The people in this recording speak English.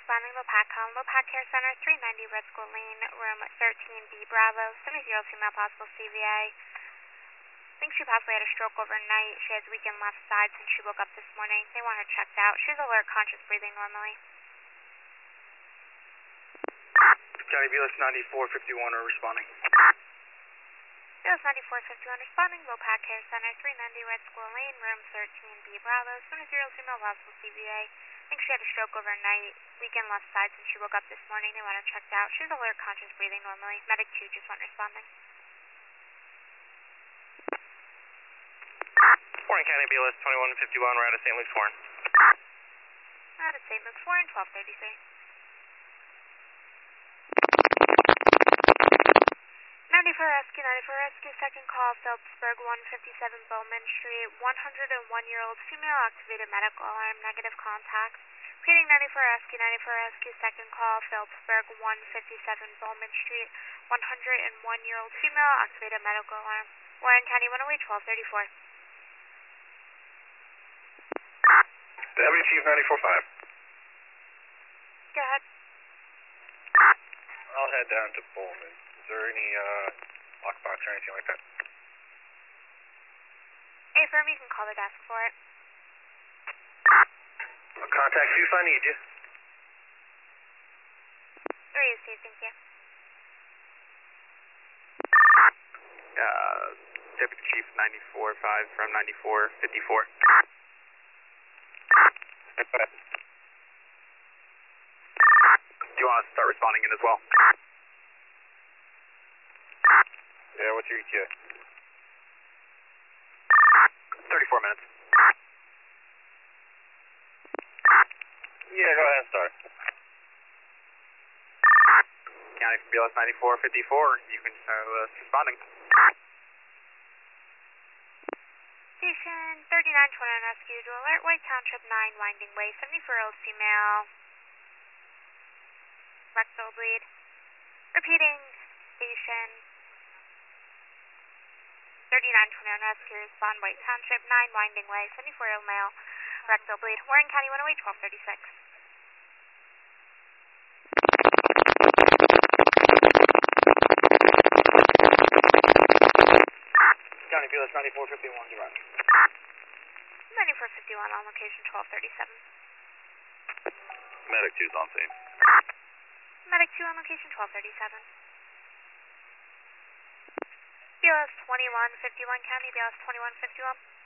responding to Lopac Care Center, 390 Red School Lane, room 13B Bravo, 70 female, possible CVA. I think she possibly had a stroke overnight. She has weakened left side since she woke up this morning. They want her checked out. She's alert, conscious, breathing normally. County BLS 9451 are responding. BLS 9451 responding, Lopac Care Center, 390 Red School Lane, room 13B Bravo, 70 female, possible CVA. I think she had a stroke overnight, weakened left side since she woke up this morning. They want her checked out. She's alert, conscious, breathing normally. Medic 2 just went responding. Warren County BLS 2151, we're out of St. Luke's Warren. Out of St. Luke's Warren, 1233. 94 Rescue, second call, Phillipsburg, 157 Bowman Street, 101-year-old female, activated medical alarm, negative contact. Repeating 94 Rescue, second call, Phillipsburg, 157 Bowman Street, 101-year-old female, activated medical alarm. Warren County 108, 1234. Deputy Chief 94-5. Go ahead. I'll head down to Bowman. Is there any lockbox or anything like that? Hey, firm, you can call the desk for it. I'll contact you if I need you. 3 is safe, thank you. Deputy Chief 94-5 from 94-54. Do you want us to start responding in as well? Yeah, what's your ETA? 34 minutes. Yeah, go ahead and start. County from BLS 94-54, you can start responding. Station 3929 Rescue to alert White Township 9 Winding Way, 74-year-old female, rectal bleed. Repeating, station 3929 Rescue, respond White Township 9 Winding Way, 74-year-old male, rectal bleed. Warren County 108, 1236. County BLS 94-51, direct. 9451 on location 1237. Medic 2's on scene. Medic 2 on location 1237. BLS 2151 County, BLS 2151.